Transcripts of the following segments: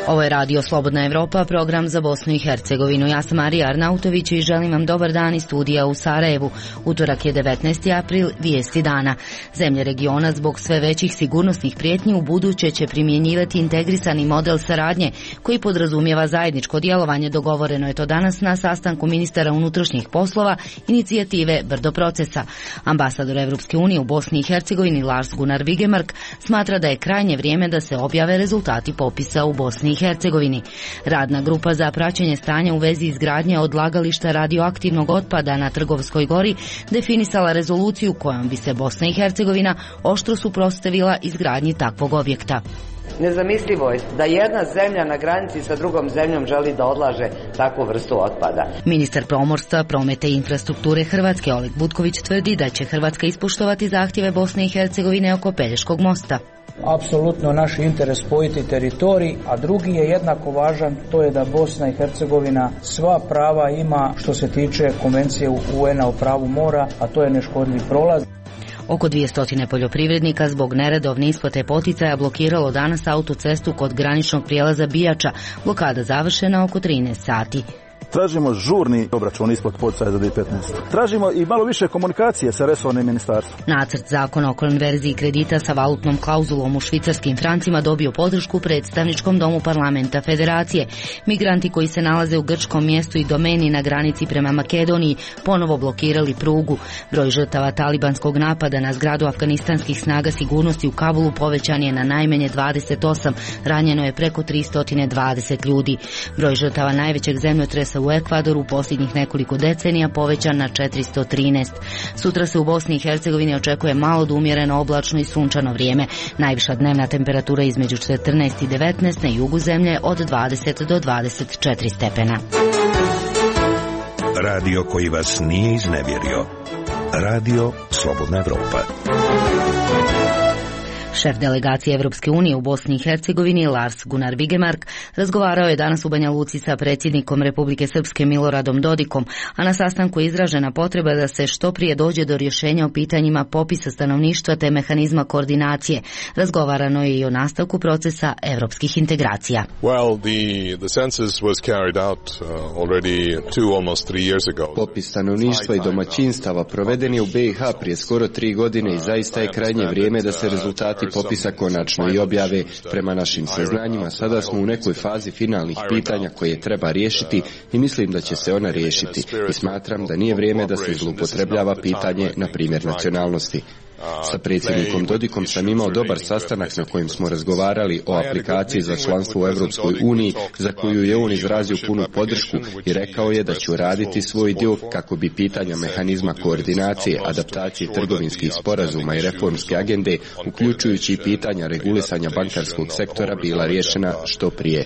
Ovo je Radio Slobodna Evropa, program za Bosnu i Hercegovinu. Ja sam Marija Arnautović i želim vam dobar dan iz studija u Sarajevu. Utorak je 19. april, vijesti dana. Zemlje regiona zbog sve većih sigurnosnih prijetnji u buduće će primjenjivati integrisani model saradnje koji podrazumijeva zajedničko djelovanje. Dogovoreno je to danas na sastanku ministara unutrašnjih poslova inicijative Brdo procesa. Ambasador Evropske unije u Bosni i Hercegovini Lars Gunnar Vigemark smatra da je krajnje vrijeme da se objave rezultati popisa u Bosni i Hercegovini. Radna grupa za praćenje stanja u vezi izgradnje odlagališta radioaktivnog otpada na Trgovskoj gori definisala rezoluciju kojom bi se Bosna i Hercegovina oštro suprotstavila izgradnji takvog objekta. Nezamislivo je da jedna zemlja na granici sa drugom zemljom želi da odlaže takvu vrstu otpada. Ministar pomorstva, prometa i infrastrukture Hrvatske Oleg Butković tvrdi da će Hrvatska ispoštovati zahtjeve Bosne i Hercegovine oko Pelješkog mosta. Apsolutno naš interes spojiti teritorij, a drugi je jednako važan, to je da Bosna i Hercegovina sva prava ima što se tiče Konvencije UN-a o pravu mora, a to je neškodljiv prolaz. Oko 200 poljoprivrednika zbog neredovne isplate poticaja blokiralo danas autocestu kod graničnog prijelaza Bijača. Blokada završena oko 13 sati. Tražimo žurni obračun ispod poticaja za 2015. Tražimo i malo više komunikacije sa resornim ministarstvom. Nacrt zakona o konverziji kredita sa valutnom klauzulom u švicarskim francima dobio podršku u predstavničkom domu parlamenta Federacije. Migranti koji se nalaze u grčkom mjestu i domeni na granici prema Makedoniji ponovo blokirali prugu. Broj žrtava talibanskog napada na zgradu afganistanskih snaga sigurnosti u Kabulu povećan je na najmanje 28, ranjeno je preko 320 ljudi. Broj žrtava najvećeg zemljotresa u Ekvadoru u posljednjih nekoliko decenija povećan na 413. Sutra se u Bosni i Hercegovini očekuje malo do umjereno oblačno i sunčano vrijeme. Najviša dnevna temperatura između 14 i 19, na jugu zemlje od 20 do 24 stepena. Radio koji vas nije iznevjerio. Radio Slobodna Evropa. Šef delegacije Evropske unije u Bosni i Hercegovini Lars Gunnar Vigemark razgovarao je danas u Banja Luci sa predsjednikom Republike Srpske Miloradom Dodikom, a na sastanku je izražena potreba da se što prije dođe do rješenja o pitanjima popisa stanovništva te mehanizma koordinacije. Razgovarano je i o nastavku procesa evropskih integracija. Popis stanovništva i domaćinstava proveden je u BiH prije skoro 3 godine i zaista je krajnje vrijeme da se rezultati popisa konačno i objave. Prema našim saznanjima sada smo u nekoj fazi finalnih pitanja koje treba riješiti i mislim da će se ona riješiti. I smatram da nije vrijeme da se zloupotrebljava pitanje, na primjer, nacionalnosti. Sa predsjednikom Dodikom sam imao dobar sastanak na kojem smo razgovarali o aplikaciji za članstvo u Europskoj uniji, za koju je on izrazio punu podršku i rekao je da će uraditi svoj dio kako bi pitanja mehanizma koordinacije, adaptacije trgovinskih sporazuma i reformske agende, uključujući i pitanja regulisanja bankarskog sektora, bila riješena što prije.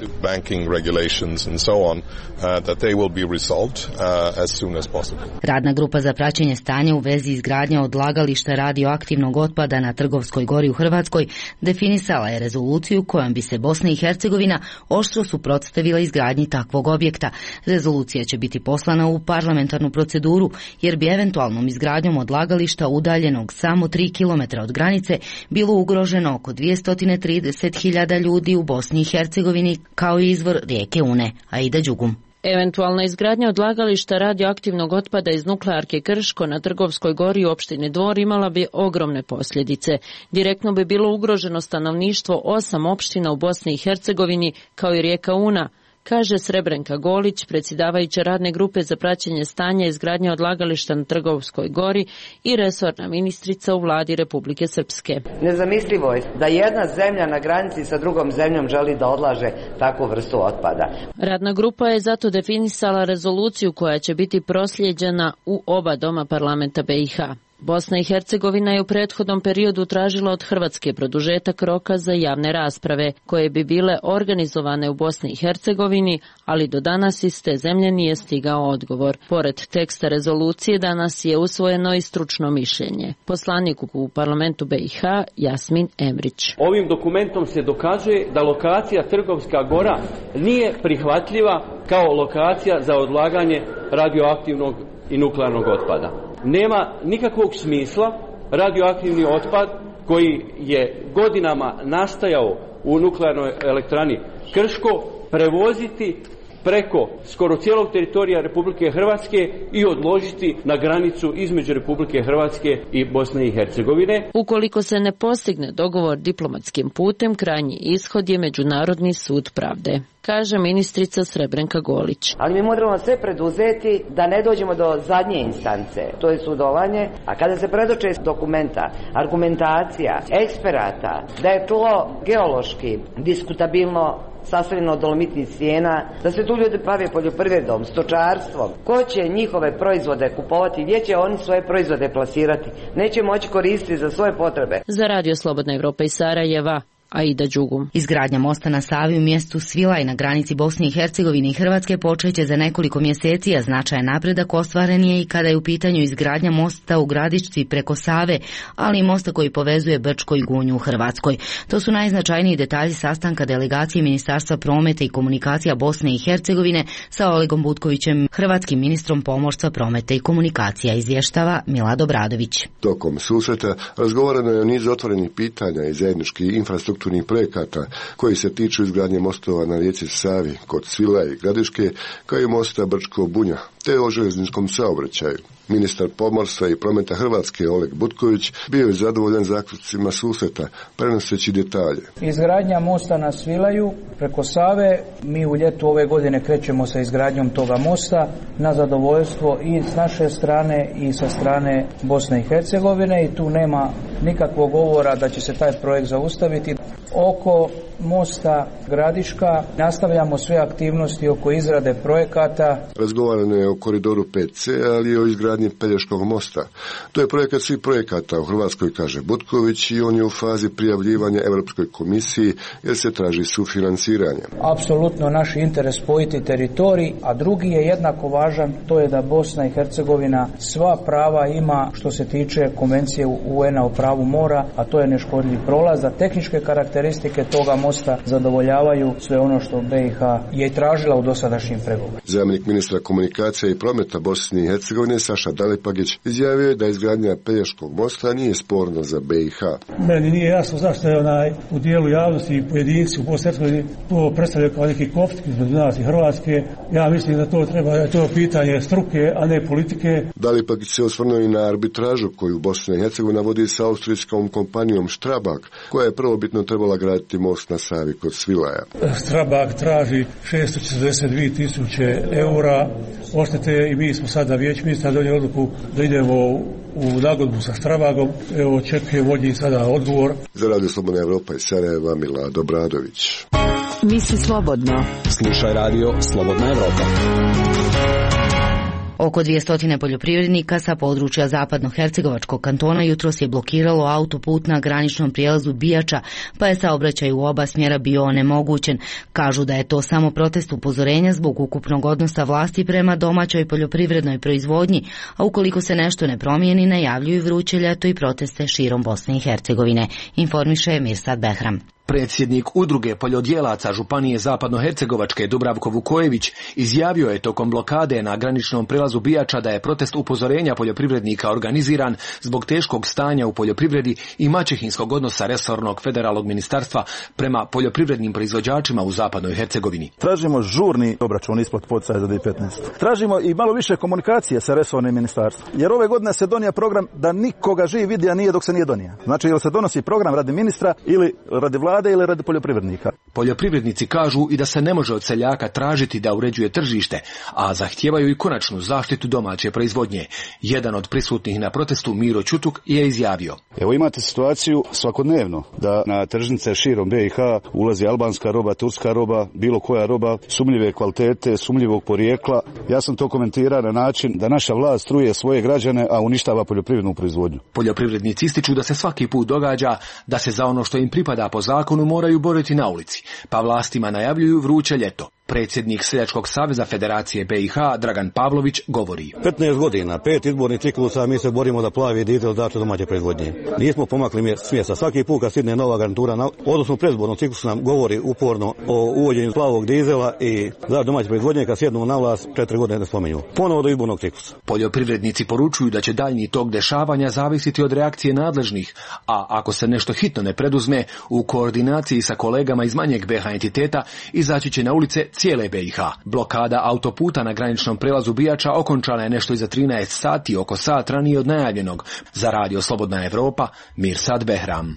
Radna grupa za praćenje stanja u vezi izgradnje odlagališta radioaktivnog otpada na Trgovskoj gori u Hrvatskoj definisala je rezoluciju kojom bi se Bosna i Hercegovina oštro suprotstavila izgradnji takvog objekta. Rezolucija će biti poslana u parlamentarnu proceduru jer bi eventualnom izgradnjom odlagališta udaljenog samo 3 km od granice bilo ugroženo oko 230.000 ljudi u Bosni i Hercegovini kao i izvor rijeke Une. Aida Đugum. Eventualna izgradnja odlagališta radioaktivnog otpada iz nuklearke Krško na Trgovskoj gori u opštini Dvor imala bi ogromne posljedice. Direktno bi bilo ugroženo stanovništvo 8 opština u Bosni i Hercegovini kao i rijeka Una, kaže Srebrenka Golić, predsjedavajuća radne grupe za praćenje stanja izgradnje odlagališta na Trgovskoj gori i resorna ministrica u vladi Republike Srpske. Nezamislivo je da jedna zemlja na granici sa drugom zemljom želi da odlaže takvu vrstu otpada. Radna grupa je zato definisala rezoluciju koja će biti proslijeđena u oba doma parlamenta BiH. Bosna i Hercegovina je u prethodnom periodu tražila od Hrvatske produžetak roka za javne rasprave, koje bi bile organizovane u Bosni i Hercegovini, ali do danas iz te zemlje nije stigao odgovor. Pored teksta rezolucije danas je usvojeno i stručno mišljenje. Poslanik u parlamentu BiH Jasmin Emrić. Ovim dokumentom se dokazuje da lokacija Trgovska gora nije prihvatljiva kao lokacija za odlaganje radioaktivnog i nuklearnog otpada. Nema nikakvog smisla radioaktivni otpad koji je godinama nastajao u nuklearnoj elektrani Krško prevoziti preko skoro cijelog teritorija Republike Hrvatske i odložiti na granicu između Republike Hrvatske i Bosne i Hercegovine. Ukoliko se ne postigne dogovor diplomatskim putem, krajnji ishod je Međunarodni sud pravde, kaže ministrica Srebrenka Golić. Ali mi moramo sve preduzeti da ne dođemo do zadnje instance, to je sudovanje, a kada se predoče dokumenta, argumentacija, eksperata, da je tlo geološki diskutabilno sastavljeno od dolomitnih stijena, da se tu ljudi bave poljoprivredom, stočarstvom. Ko će njihove proizvode kupovati, gdje će oni svoje proizvode plasirati? Neće moći koristiti za svoje potrebe. Za Radio Slobodna Evropa iz Sarajeva, Aida Đugum. Izgradnja mosta na Savi u mjestu Svilaj na granici Bosne i Hercegovine i Hrvatske počeće za nekoliko mjeseci, a značajan napredak ostvaren je i kada je u pitanju izgradnja mosta u Gradišci preko Save, ali i mosta koji povezuje Brčko i Gunju u Hrvatskoj. To su najznačajniji detalji sastanka delegacije Ministarstva prometa i komunikacija Bosne i Hercegovine sa Olegom Butkovićem, hrvatskim ministrom pomorstva, prometa i komunikacija, izvještava Milad Obradović. Tokom susreta razgovarano je o nizu otvorenih pitanja i zajedničkih infrastrukturnih projekata koji se tiču izgradnje mostova na rijeci Savi kod Svilaja i Gradiške, kao i mosta Brčko-Bunja, te o željezničkom saobraćaju. Ministar pomorstva i prometa Hrvatske Oleg Butković bio je zadovoljan zaključcima susreta, prenoseći detalje. Izgradnja mosta na Svilaju preko Save, mi u ljetu ove godine krećemo sa izgradnjom toga mosta na zadovoljstvo i s naše strane i sa strane Bosne i Hercegovine, i tu nema nikakvog govora da će se taj projekt zaustaviti. Oko mosta Gradiška nastavljamo sve aktivnosti oko izrade projekata. Razgovarano je o koridoru 5C, ali i o izgradnji Pelješkog mosta. To je projekat svih projekata u Hrvatskoj, kaže Butković, i on je u fazi prijavljivanja Europskoj komisiji jer se traži sufinanciranje. Apsolutno naš interes spojiti teritorij, a drugi je jednako važan, to je da Bosna i Hercegovina sva prava ima što se tiče konvencije UN-a o pravu mora, a to je neškodljiv prolaz, da tehničke karakteristike toga mosta zadovoljavaju sve ono što BiH je tražila u dosadašnjim pregovorima. Zamjenik ministra komunikacija i prometa Bosne i Hercegovine Saša Dalipagić izjavio je da izgradnja Pelješkog mosta nije sporna za BiH. Meni nije jasno zašto je u dijelu javnosti i pojedinci u Bosni i Hercegovini to predstavljaju kao neki konflikt između nas i Hrvatske. Ja mislim da to treba, to pitanje struke, a ne politike. Dalipagić se osvrnuo i na arbitražu koju Bosna i Hercegovina vodi sa austrijskom kompanijom Strabag, koja je prvobitno trebala graditi most na Savi kod Svilaja. Strabag traži 642.000 eura odštete i mi smo sad na vijeću ministra donijeli odluku da idemo u nagodbu sa Strabagom. Evo, očekujemo od njih sada odgovor. Za Radio Slobodna Evropa iz Sarajeva, Milad Obradović. Misli slobodno. Slušaj Radio Slobodna Evropa. Oko 200 poljoprivrednika sa područja zapadno-hercegovačkog kantona jutros je blokiralo autoput na graničnom prijelazu Bijača, pa je saobraćaj u oba smjera bio onemogućen. Kažu da je to samo protest upozorenja zbog ukupnog odnosa vlasti prema domaćoj poljoprivrednoj proizvodnji, a ukoliko se nešto ne promijeni, najavljuju vruće ljeto i proteste širom Bosne i Hercegovine, informiše Mirsad Behram. Predsjednik udruge poljodjelaca Županije Zapadno-Hercegovačke Dubravko Vukojević izjavio je tokom blokade na graničnom prelazu Bijača da je protest upozorenja poljoprivrednika organiziran zbog teškog stanja u poljoprivredi i maćehinskog odnosa resornog federalnog ministarstva prema poljoprivrednim proizvođačima u Zapadnoj Hercegovini. Tražimo žurni obračun ispod poticaja za 2015. Tražimo i malo više komunikacije sa resornim ministarstvom, jer ove godine se donio program da nikoga živ vidija nije dok se nije donio. Znači, ili se donosi program radi ministra ili radi vlade ili radi poljoprivrednika. Poljoprivrednici kažu i da se ne može od seljaka tražiti da uređuje tržište, a zahtijevaju i konačnu zaštitu domaće proizvodnje. Jedan od prisutnih na protestu, Miro Ćutuk, je izjavio: Evo imate situaciju svakodnevno da na tržnice širom BiH ulazi albanska roba, turska roba, bilo koja roba, sumnjive kvalitete, sumnjivog porijekla. Ja sam to komentirao na način da naša vlast truje svoje građane, a uništava poljoprivrednu proizvodnju. Poljoprivrednici ističu da se svaki put događa da se za ono što im pripada po zakonu moraju boriti na ulici, pa vlastima najavljuju vruće ljeto. Predsjednik Seljačkog saveza Federacije BiH Dragan Pavlović govori. 15 godina, 5 izbornih ciklusa, mi se borimo da plavi dizel dato domaće proizvodnje. Nismo pomakli smjesa. Svaki put kad sidne nova garnitura, odnosno predizbornom ciklusu nam govori uporno o uvođenju plavog dizela i za domaće proizvodnje, kad sjednu na vlast 4 godine ne spomenju. Ponovo do izbornog ciklusa. Poljoprivrednici poručuju da će daljnji tok dešavanja zavisiti od reakcije nadležnih, a ako se nešto hitno ne preduzme, u koordinaciji sa kolegama iz manjeg BiH entiteta izaći će na ulice cijele BiH. Blokada autoputa na graničnom prelazu Bijača okončana je nešto iza 13 sati, oko sat ranije od najavljenog. Za Radio Slobodna Evropa, Mirsad Behram.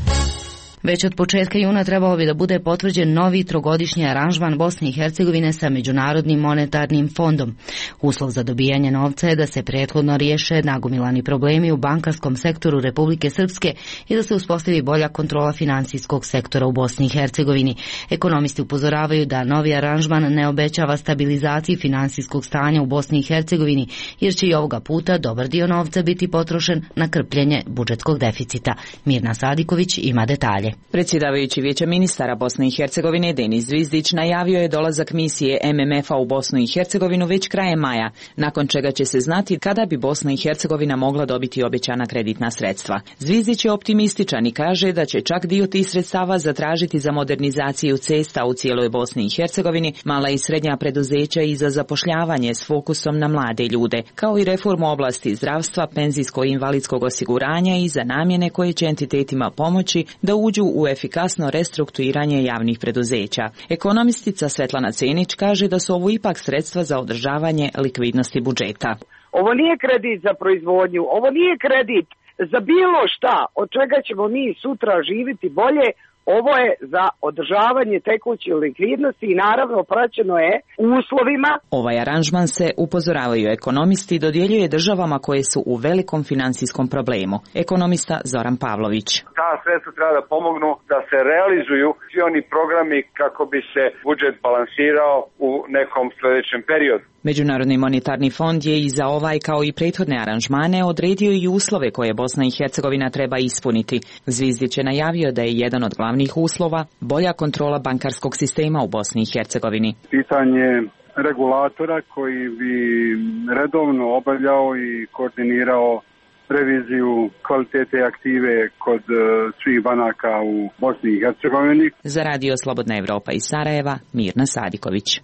Već od početka juna trebalo bi da bude potvrđen novi trogodišnji aranžman Bosne i Hercegovine sa Međunarodnim monetarnim fondom. Uslov za dobijanje novca je da se prethodno riješe nagomilani problemi u bankarskom sektoru Republike Srpske i da se uspostavi bolja kontrola financijskog sektora u Bosni i Hercegovini. Ekonomisti upozoravaju da novi aranžman ne obećava stabilizaciju finansijskog stanja u Bosni i Hercegovini, jer će i ovoga puta dobar dio novca biti potrošen na krpljenje budžetskog deficita. Mirna Sadiković ima detalje. Predsjedavajući Vijeća ministara Bosne i Hercegovine Denis Zvizdić najavio je dolazak misije MMF-a u Bosnu i Hercegovinu već krajem maja, nakon čega će se znati kada bi Bosna i Hercegovina mogla dobiti obećana kreditna sredstva. Zvizdić je optimističan i kaže da će čak dio tih sredstava zatražiti za modernizaciju cesta u cijeloj Bosni i Hercegovini, mala i srednja preduzeća i za zapošljavanje s fokusom na mlade ljude, kao i reformu oblasti zdravstva, penzijsko-invalidskog osiguranja i za namjene koje će entitetima pomoći da uđu u efikasno restrukturiranje javnih preduzeća. Ekonomistica Svetlana Cenić kaže da su ovo ipak sredstva za održavanje likvidnosti budžeta. Ovo nije kredit za proizvodnju, ovo nije kredit za bilo šta od čega ćemo mi sutra živjeti bolje. Ovo je za održavanje tekuće likvidnosti i naravno praćeno je uslovima. Ovaj aranžman se, upozoravaju ekonomisti, dodjeljuje državama koje su u velikom financijskom problemu. Ekonomista Zoran Pavlović. Ta sredstva treba da pomognu da se realizuju svi oni programi kako bi se budžet balansirao u nekom sljedećem periodu. Međunarodni monetarni fond je i za ovaj kao i prethodne aranžmane odredio i uslove koje Bosna i Hercegovina treba ispuniti. Zvizdić je najavio da je jedan od glavnih uslova bolja kontrola bankarskog sistema u Bosni i Hercegovini. Pitanje regulatora koji bi redovno obavljao i koordinirao reviziju kvalitete aktive kod svih banaka u Bosni i Hercegovini. Za Radio Slobodna Evropa iz Sarajeva, Mirna Sadiković.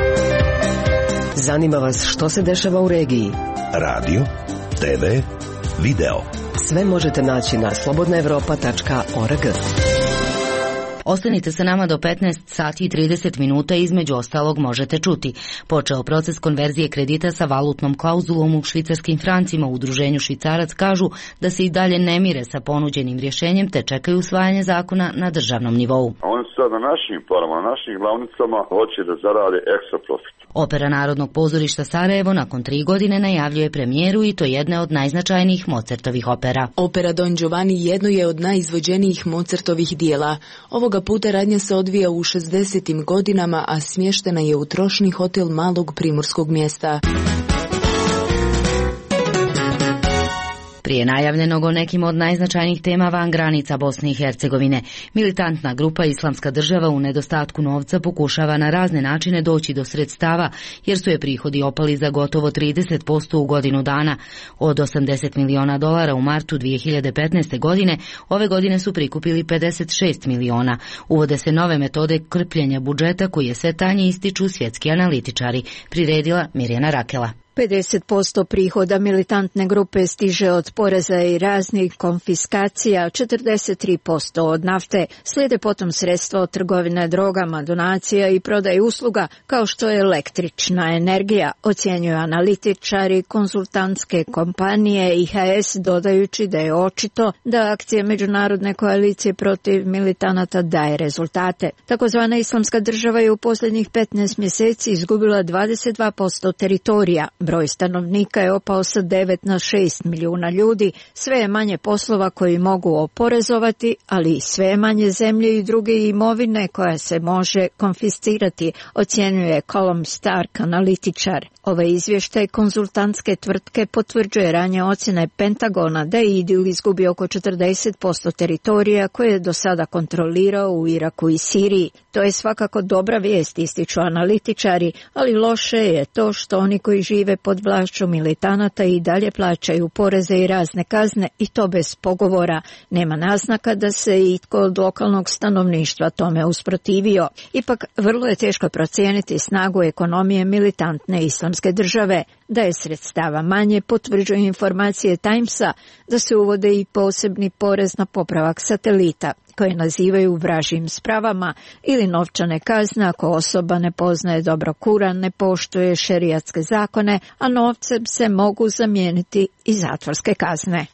Zanima vas što se dešava u regiji? Radio, TV, video. Sve možete naći na slobodnaevropa.org. Ostanite sa nama do 15 sati i 30 minuta, između ostalog možete čuti. Počeo proces konverzije kredita sa valutnom klauzulom u švicarskim francima. U udruženju Švicarac kažu da se i dalje ne mire sa ponuđenim rješenjem te čekaju usvajanje zakona na državnom nivou. Oni su sad na našim parama, na našim glavnicama hoće da zarade ekstra profit. Opera Narodnog pozorišta Sarajevo nakon 3 godine najavljuje premijeru i to jedne od najznačajnijih Mozartovih opera. Opera Don Giovanni jedno je od najizvođenijih Mozartovih dijela. Ovoga puta radnja se odvija u 60. godinama, a smještena je u trošni hotel malog primorskog mjesta. Prije najavljenog o nekim od najznačajnijih tema van granica Bosne i Hercegovine, militantna grupa Islamska država u nedostatku novca pokušava na razne načine doći do sredstava, jer su je prihodi opali za gotovo 30% u godinu dana. Od $80 miliona u martu 2015. godine, ove godine su prikupili 56 miliona. Uvode se nove metode krpljenja budžeta koje sve tanje ističu svjetski analitičari, priredila Mirjana Rakela. 50% prihoda militantne grupe stiže od poreza i raznih konfiskacija, 43% od nafte, slijede potom sredstva od trgovine drogama, donacija i prodaje usluga, kao što je električna energija, ocjenjuju analitičari, konsultantske kompanije IHS, dodajući da je očito da akcije Međunarodne koalicije protiv militanata daje rezultate. Takozvana Islamska država je u posljednjih 15 mjeseci izgubila 22% teritorija. Broj stanovnika je opao sa 9 na 6 milijuna ljudi, sve je manje poslova koji mogu oporezovati, ali i sve je manje zemlje i druge imovine koja se može konfiscirati, ocjenjuje Colum Stark, analitičar. Ovaj izvještaj konzultantske tvrtke potvrđuje ranije ocjene Pentagona da je IDIL izgubio oko 40% teritorija koje je do sada kontrolirao u Iraku i Siriji. To je svakako dobra vijest, ističu analitičari, ali loše je to što oni koji žive pod vlašću militanata i dalje plaćaju poreze i razne kazne i to bez pogovora. Nema naznaka da se itko od lokalnog stanovništva tome usprotivio. Ipak vrlo je teško procijeniti snagu ekonomije militantne islamske države. Da je sredstava manje, potvrđuju informacije Timesa da se uvode i posebni porez na popravak satelita, koje nazivaju vražjim spravama, ili novčane kazne ako osoba ne poznaje dobro Kuran, ne poštuje šerijatske zakone, a novcem se mogu zamijeniti i zatvorske kazne.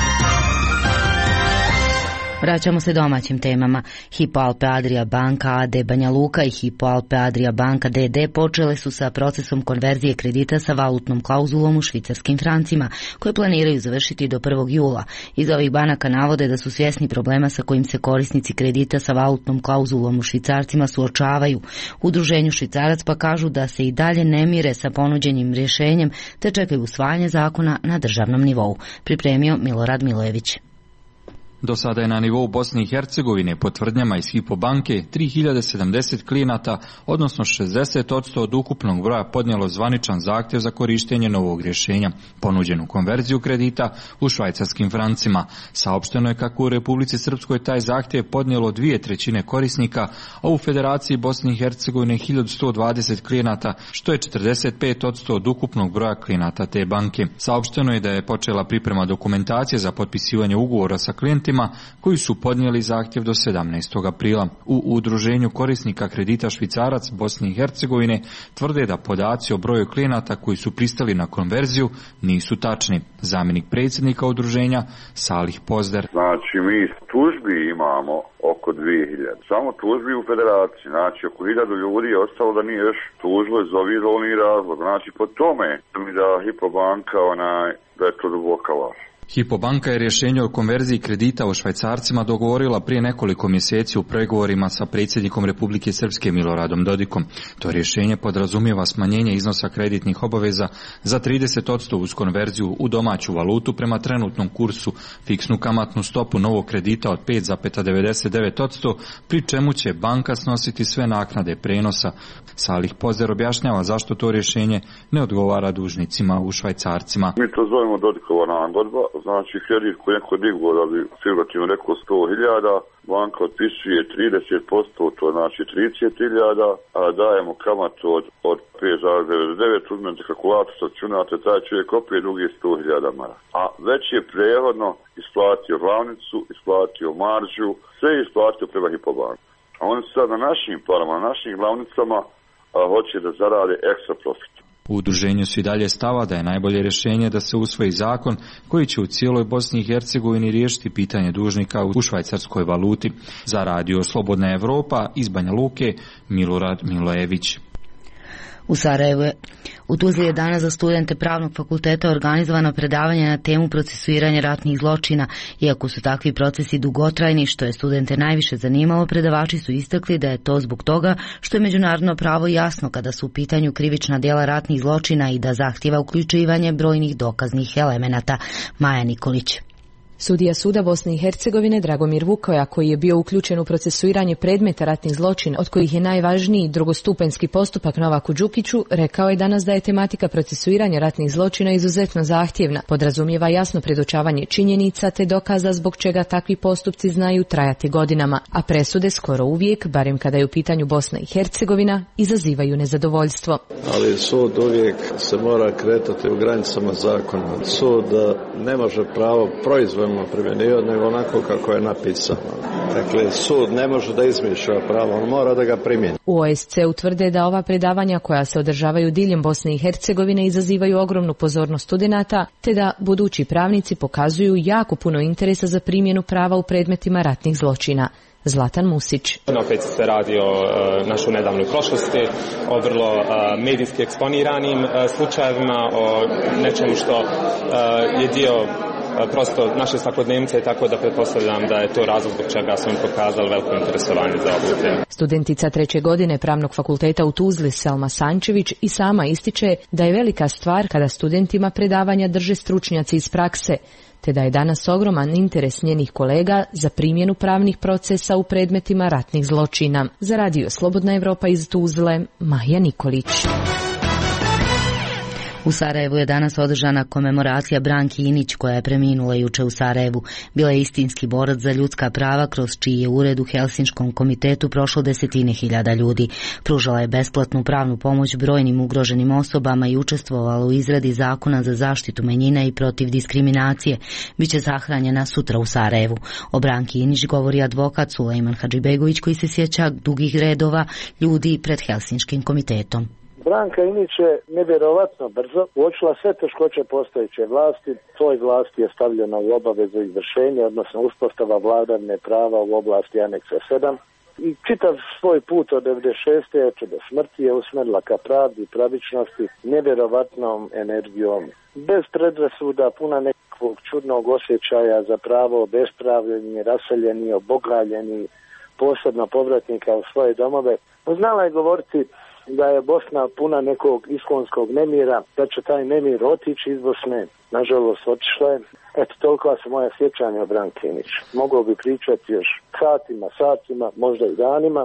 Vraćamo se domaćim temama. Hypo Alpe Adria banka AD Banja Luka i Hypo Alpe Adria banka DD počele su sa procesom konverzije kredita sa valutnom klauzulom u švicarskim francima, koje planiraju završiti do 1. jula. Iz ovih banaka navode da su svjesni problema sa kojim se korisnici kredita sa valutnom klauzulom u švicarcima suočavaju. U udruženju Švicarac pa kažu da se i dalje ne mire sa ponuđenim rješenjem, te čekaju usvajanje zakona na državnom nivou. Pripremio Milorad Milojević. Do sada je na nivou Bosne i Hercegovine po tvrdnjama iz Hypo banke 3070 klijenata, odnosno 60% od ukupnog broja podnijelo zvaničan zahtjev za korištenje novog rješenja, ponuđenu konverziju kredita u švajcarskim francima. Saopšteno je kako u Republici Srpskoj taj zahtjev podnijelo 2/3 korisnika, a u Federaciji Bosne i Hercegovine 1120 klijenata, što je 45% od ukupnog broja klijenata te banke. Saopšteno je da je počela priprema dokumentacije za potpisivanje ugovora sa klijentima koji su podnijeli zahtjev do 17. aprila. U udruženju korisnika kredita Švicarac Bosne i Hercegovine tvrde da podaci o broju klijenata koji su pristali na konverziju nisu tačni. Zamjenik predsjednika udruženja Salih Pozder. Znači mi tužbi imamo oko 2000. Samo tužbi u federaciji. Znači oko 1000 ljudi je ostalo da nije još tužilo iz ovih razlog. Znači po tome mi da Hypo banka da je to duboka laž. Hypo banka je rješenje o konverziji kredita u švajcarcima dogovorila prije nekoliko mjeseci u pregovorima sa predsjednikom Republike Srpske Miloradom Dodikom. To rješenje podrazumijeva smanjenje iznosa kreditnih obaveza za 30% uz konverziju u domaću valutu prema trenutnom kursu, fiksnu kamatnu stopu novog kredita od 5,99%, pri čemu će banka snositi sve naknade prenosa. Salih Pozer objašnjava zašto to rješenje ne odgovara dužnicima u švajcarcima. Mi to zovemo Dodikova nagodba. Znači kredit koji neko digao da bi figurativno rekao 100.000, banka otpisuje 30%, to znači 30.000, a dajemo kamatu od 5,99, uzmete kalkulator, računate, taj čovjek opet drugi 100.000 maraka. A već je prijevodno isplatio glavnicu, isplatio maržu, sve je isplatio prema Hypo banku. A oni sad na našim parama, na našim glavnicama hoće da zarade ekstra profit. U udruženju su i dalje stava da je najbolje rješenje da se usvoji zakon koji će u cijeloj Bosni i Hercegovini riješiti pitanje dužnika u švajcarskoj valuti. Za radio Slobodna Evropa iz Banja Luke, Milorad Milojević. U Sarajevu u Tuzli je danas za studente Pravnog fakulteta organizovano predavanje na temu procesuiranja ratnih zločina. Iako su takvi procesi dugotrajni, što je studente najviše zanimalo, predavači su istakli da je to zbog toga što je međunarodno pravo jasno kada su u pitanju krivična djela ratnih zločina i da zahtjeva uključivanje brojnih dokaznih elemenata. Maja Nikolić. Sudija Suda Bosne i Hercegovine Dragomir Vukoja, koji je bio uključen u procesuiranje predmeta ratnih zločina, od kojih je najvažniji drugostupanjski postupak Novaku Đukiću, rekao je danas da je tematika procesuiranja ratnih zločina izuzetno zahtjevna, podrazumijeva jasno predočavanje činjenica te dokaza zbog čega takvi postupci znaju trajati godinama, a presude skoro uvijek, barem kada je u pitanju Bosna i Hercegovina, izazivaju nezadovoljstvo. Ali sud uvijek se mora kretati u granicama zakona. Sud ne može pravo proizvodno primjenjivati nego onako kako je napisano. Dakle, sud ne može da izmišlja pravo, on mora da ga primjeni. U OSC utvrde da ova predavanja koja se održavaju diljem Bosne i Hercegovine izazivaju ogromnu pozornost studenata, te da budući pravnici pokazuju jako puno interesa za primjenu prava u predmetima ratnih zločina. Zlatan Musić. Opet se radi o našoj nedavnoj prošlosti, o vrlo medijski eksponiranim slučajevima, o nečemu što je dio prosto naše svakodnevnice, tako da pretpostavljam da je to razlog zbog čega su im pokazali veliko interesovanje za ovu temu. Studentica 3. godine Pravnog fakulteta u Tuzli Selma Sančević i sama ističe da je velika stvar kada studentima predavanja drže stručnjaci iz prakse, te da je danas ogroman interes njenih kolega za primjenu pravnih procesa u predmetima ratnih zločina. Za radio Slobodna Evropa iz Tuzle, Maja Nikolić. U Sarajevu je danas održana komemoracija Branki Inić, koja je preminula juče u Sarajevu. Bila je istinski borac za ljudska prava, kroz čiji je ured u Helsinškom komitetu prošlo desetine hiljada ljudi. Pružala je besplatnu pravnu pomoć brojnim ugroženim osobama i učestvovala u izradi zakona za zaštitu manjina i protiv diskriminacije. Biće sahranjena sutra u Sarajevu. O Branki Inić govori advokat Sulejman Hadžibegović, koji se sjeća dugih redova ljudi pred Helsinškim komitetom. Branka Inić je nevjerovatno brzo uočila sve teškoće postojeće vlasti. Toj vlasti je stavljena u obavezu izvršenja, odnosno uspostava vladavine prava u oblasti aneksa 7. I čitav svoj put od 96. do smrti je usmjerila ka pravdi i pravičnosti nevjerovatnom energijom. Bez predrasuda, puna nekakvog čudnog osjećaja za pravo obespravljeni, raseljeni, obogaljeni, posebno povratnika u svoje domove. Znala je govoriti da je Bosna puna nekog iskonskog nemira, da će taj nemir otići iz Bosne. Nažalost, otišla je. Eto, toliko su moja sjećanja o Branki Inić. Mogao bi pričati još satima, možda i danima.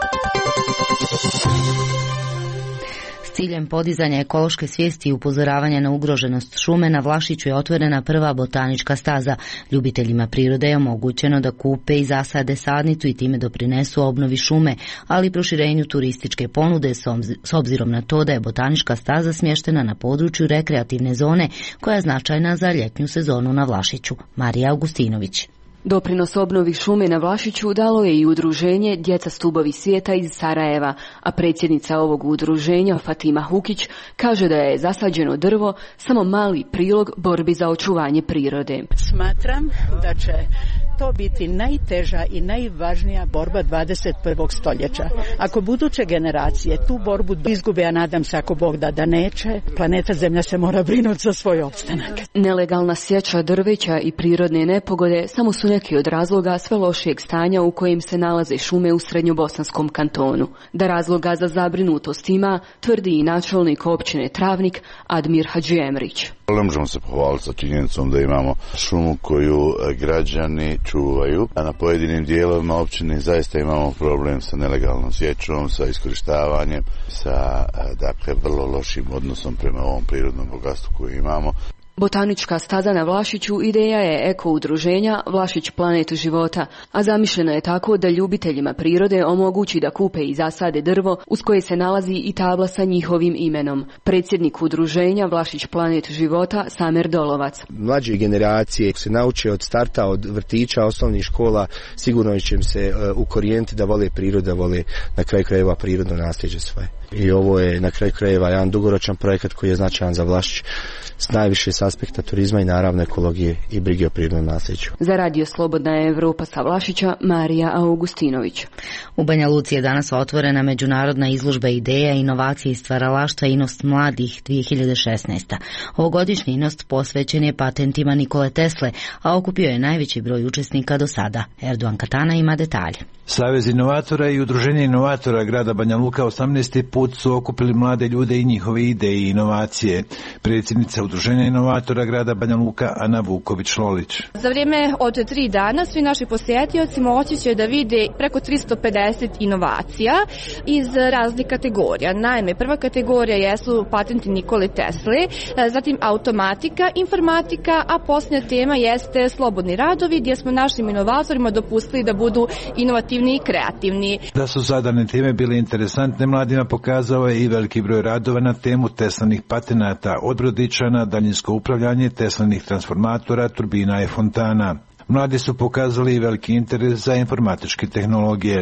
S ciljem podizanja ekološke svijesti i upozoravanja na ugroženost šume, na Vlašiću je otvorena prva botanička staza. Ljubiteljima prirode je omogućeno da kupe i zasade sadnicu i time doprinesu obnovi šume, ali i proširenju turističke ponude s obzirom na to da je botanička staza smještena na području rekreativne zone koja je značajna za ljetnju sezonu na Vlašiću. Marija Augustinović. Doprinos obnovi šume na Vlašiću dalo je i udruženje Djeca stubovi svijeta iz Sarajeva, a predsjednica ovog udruženja Fatima Hukić kaže da je zasađeno drvo samo mali prilog borbi za očuvanje prirode. Smatram da će to biti najteža i najvažnija borba 21. stoljeća. Ako buduće generacije tu borbu izgube, a nadam se ako Bog da neće, planeta Zemlja se mora brinuti za svoj opstanak. Nelegalna sječa drveća i prirodne nepogode samo su neki od razloga sve lošijeg stanja u kojem se nalaze šume u Srednjobosanskom kantonu. Da razloga za zabrinutost ima, tvrdi i načelnik općine Travnik Admir Hadžiemrić. Ne možemo se pohvaliti sa činjenicom da imamo šumu koju građani čuvaju, a na pojedinim dijelovima općine zaista imamo problem sa nelegalnom sječom, sa iskorištavanjem, sa vrlo lošim odnosom prema ovom prirodnom bogatstvu koje imamo. Botanička staza na Vlašiću ideja je eko udruženja Vlašić planet života, a zamišljena je tako da ljubiteljima prirode omogući da kupe i zasade drvo uz koje se nalazi i tabla sa njihovim imenom. Predsjednik udruženja Vlašić planet života Samer Dolovac. Mlađe generacije se nauče od starta, od vrtića, osnovnih škola, sigurno će im se ukorijeniti da vole prirodu, da vole na kraju krajeva prirodno nasljeđe svoje. I ovo je na kraju krajeva jedan dugoročan projekat koji je značajan za Vlašić s najviše s aspekta turizma i naravno ekologije i brige o prirodnom nasljeđu. Za radio Slobodna Evropa sa Vlašića, Marija Augustinović. U Banja Luci je danas otvorena međunarodna izložba ideja, inovacije i stvaralaštva Inost mladih 2016. Ovogodišnji Inost posvećen je patentima Nikole Tesle, a okupio je najveći broj učesnika do sada. Erdogan Katana ima detalje. Savez inovatora i Udruženje inovatora grada Banja Luka 18. put su okupili mlade ljude i njihove ideje i inovacije. Predsjednica Udruženja inovatora grada Banja Luka Ana Vuković-Lolić. Za vrijeme od 3 dana svi naši posjetioci moći će da vide preko 350 inovacija iz raznih kategorija. Naime, prva kategorija jesu patenti Nikole Tesle, zatim automatika, informatika, a posljednja tema jeste slobodni radovi gdje smo našim inovatorima dopustili da budu inovativni i kreativni. Da su zadane teme bile interesantne mladima pokazao je i veliki broj radova na temu Teslanih patenata, od brodića na daljinsko upravljanje, Teslanih transformatora, turbina i fontana. Mladi su pokazali i veliki interes za informatičke tehnologije.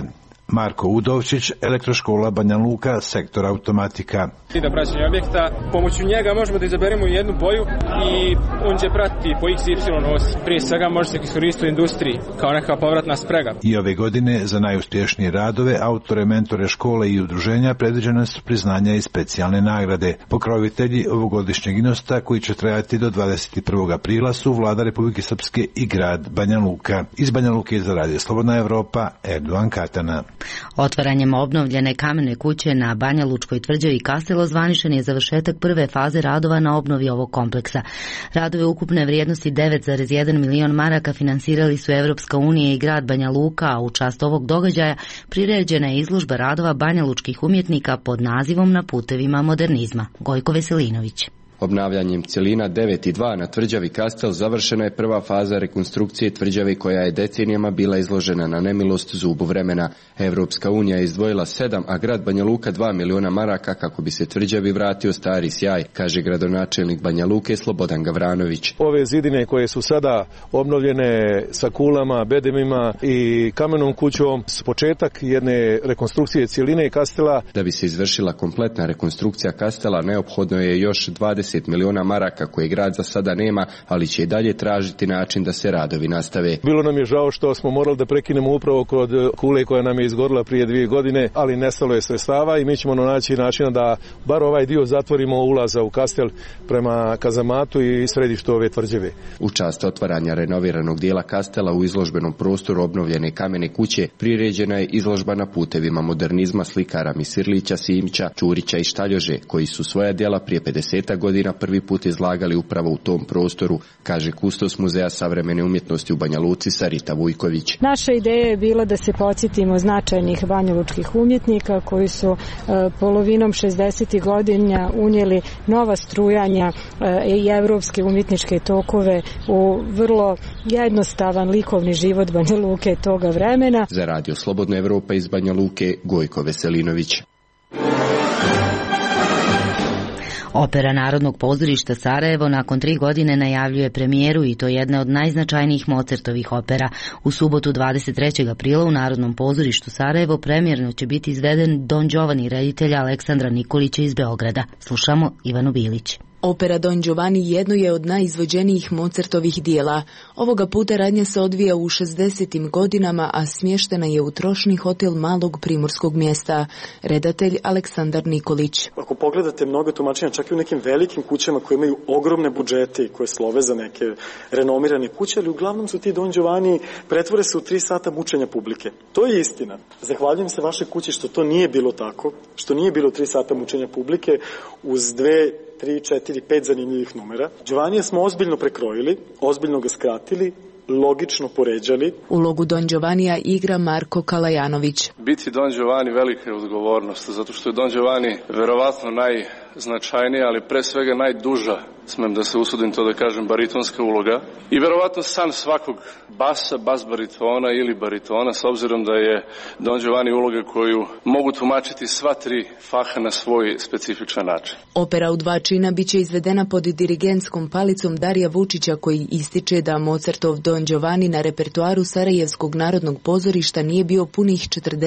Marko Udovčić, Elektroškola Banja Luka, sektor automatika. Da praćenje objekta, pomoću njega možemo da izaberemo jednu boju i on će pratiti po x, y os. Prije svega može se iskoristiti u industriji kao neka povratna sprega. I ove godine za najuspješnije radove, autore, mentore škole i udruženja predviđene su priznanja i specijalne nagrade. Pokrovitelji ovogodišnjeg inosta koji će trajati do 21. aprila su Vlada Republike Srpske i grad Banja Luka. Iz Banja Luke za Radio Slobodna Evropa, Erdogan Katana. Otvaranjem obnovljene kamene kuće na Banja Lučkoj tvrđavi Kastel ozvaničen je završetak prve faze radova na obnovi ovog kompleksa. Radove ukupne vrijednosti 9,1 milion maraka finansirali su Evropska unija i grad Banja Luka, a u čast ovog događaja priređena je izložba radova banjalučkih umjetnika pod nazivom Na putevima modernizma. Gojko Veselinović. Obnavljanjem cjelina 9 i 2 na tvrđavi Kastel završena je prva faza rekonstrukcije tvrđave koja je decenijama bila izložena na nemilost zubu vremena. Evropska unija je izdvojila 7, a grad Banja Luka 2 miliona maraka kako bi se tvrđavi vratio stari sjaj, kaže gradonačelnik Banja Luke Slobodan Gavranović. Ove zidine koje su sada obnovljene sa kulama, bedemima i kamenom kućom su početak jedne rekonstrukcije cjeline Kastela. Da bi se izvršila kompletna rekonstrukcija Kastela neophodno je još 20 miliona maraka koje grad za sada nema, ali će i dalje tražiti način da se radovi nastave. Bilo nam je žao što smo morali da prekinemo upravo kod kule koja nam je izgorila prije 2 godine, ali nestalo je sredstava i mi ćemo naći načina da bar ovaj dio zatvorimo ulaza u Kastel prema kazamatu i središtu ove tvrđave. U čast otvaranja renoviranog dijela Kastela u izložbenom prostoru obnovljene kamene kuće priređena je izložba Na putevima modernizma slikara Misirlića, Simića, Čurića i Štaljože, koji su svoja djela prije 50 godina prvi put izlagali upravo u tom prostoru, kaže kustos Muzeja savremene umjetnosti u Banja Luci Sarita Vujković. Naša ideja je bila da se podsjetimo značajnih banjalučkih umjetnika koji su polovinom 60. godina unijeli nova strujanja i evropske umjetničke tokove u vrlo jednostavan likovni život Banja Luke toga vremena. Za Radio Slobodna Evropa iz Banja Luke, Gojko Veselinović. Opera Narodnog pozorišta Sarajevo nakon 3 godine najavljuje premijeru i to jedne od najznačajnijih Mozartovih opera. U subotu 23. aprila u Narodnom pozorištu Sarajevo premijerno će biti izveden Don Giovanni reditelja Aleksandra Nikolića iz Beograda. Slušamo Ivanu Bilić. Opera Don Giovanni jedno je od najizvođenijih Mozartovih dijela. Ovoga puta radnja se odvija u 60. godinama, a smještena je u trošni hotel malog primorskog mjesta. Redatelj Aleksandar Nikolić. Ako pogledate mnogo tumačenja, čak i u nekim velikim kućama koje imaju ogromne budžete i koje slove za neke renomirane kuće, ali uglavnom su ti Don Giovanni pretvore se u 3 sata mučenja publike. To je istina. Zahvaljujem se vašoj kući što to nije bilo tako, što nije bilo 3 sata mučenja publike uz 2, 3, 4, 5 zanimljivih numera. Giovannija smo ozbiljno prekrojili, ozbiljno ga skratili, logično poređali. Ulogu Don Giovannija igra Marko Kalajanović. Biti Don Giovanni velika je odgovornost, zato što je Don Giovanni verovatno najznačajnija, ali pre svega najduža, smem da se usudim to da kažem, baritonska uloga. I verovatno san svakog basa, bas baritona ili baritona, s obzirom da je Don Giovanni uloga koju mogu tumačiti sva 3 faha na svoj specifičan način. Opera u 2 čina biće izvedena pod dirigentskom palicom Darija Vučića, koji ističe da Mozartov Don Giovanni na repertoaru Sarajevskog narodnog pozorišta nije bio punih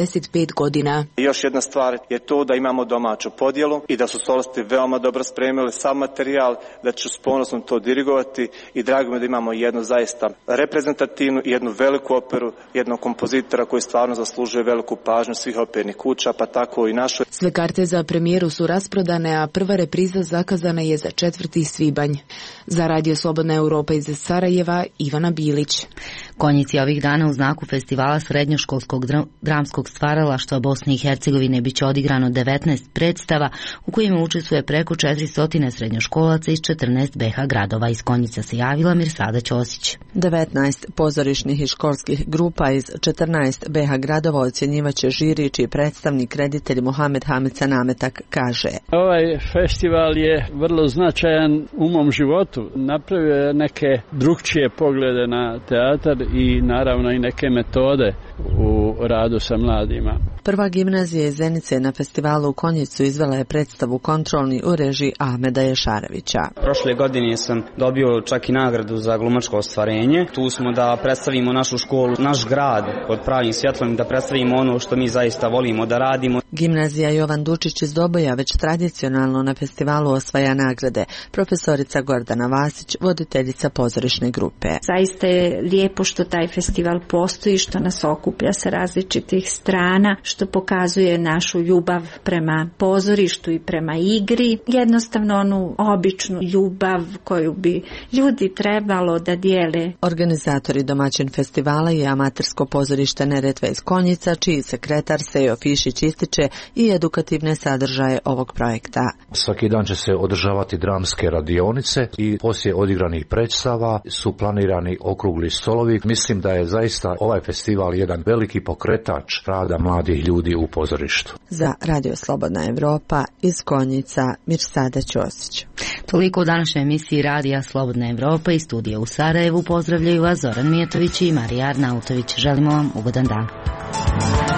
45 godina. Još jedna stvar je to da imamo domaću podjelu i da su solisti veoma dobro spremili sam materijal, da ću s ponosom to dirigovati i drago mi da imamo jednu zaista reprezentativnu i jednu veliku operu, jednog kompozitora koji stvarno zaslužuje veliku pažnju svih opernih kuća, pa tako i našoj. Sve karte za premijeru su rasprodane, a prva repriza zakazana je za 4. svibanj. Za Radio Slobodna Evropa iz Sarajeva, Ivana Bilić. Konjici ovih dana u znaku festivala srednjoškolskog dramskog stvaralaštva Bosne i Hercegovine biće odigrano 19 predstava u kojima učestvuje preko 400 srednjoškolaca iz 14 BH gradova. Iz Konjica se javila Mirsada Ćosić. 19 pozorišnih i školskih grupa iz 14 BH gradova ocjenjivaće žiri, čiji predstavnik reditelj Mohamed Hamica Nametak kaže: Ovaj festival je vrlo značajan u mom životu. Napravio je neke drugčije poglede na teatar i naravno i neke metode u o radu sa mladima. Prva gimnazija iz Zenice na festivalu u Konjicu izvela je predstavu Kontrolni u režiji Ahmeda Ješarevića. Prošle godine sam dobio čak i nagradu za glumačko ostvarenje. Tu smo da predstavimo našu školu, naš grad pod pravim svjetlom, da predstavimo ono što mi zaista volimo da radimo. Gimnazija Jovan Dučić iz Doboja već tradicionalno na festivalu osvaja nagrade. Profesorica Gordana Vasić, voditeljica pozorišne grupe. Zaista je lijepo što taj festival postoji, što nas okuplja sa različitih strana, što pokazuje našu ljubav prema pozorištu i prema igri. Jednostavno onu običnu ljubav koju bi ljudi trebalo da dijele. Organizatori domaćin festivala je amatersko pozorište Neretva iz Konjica, čiji sekretar Sejo Fišić ističe i edukativne sadržaje ovog projekta. Svaki dan će se održavati dramske radionice i poslije odigranih predstava su planirani okrugli stolovi. Mislim da je zaista ovaj festival jedan veliki pokretač rada mladih ljudi u pozorištu. Za Radio Slobodna Evropa iz Konjica, Mirsada Ćosić. Toliko u današnjoj emisiji Radija Slobodna Evropa i studija u Sarajevu. Pozdravljaju vas Zoran Mijetović i Marija Arnautović. Želimo vam ugodan dan.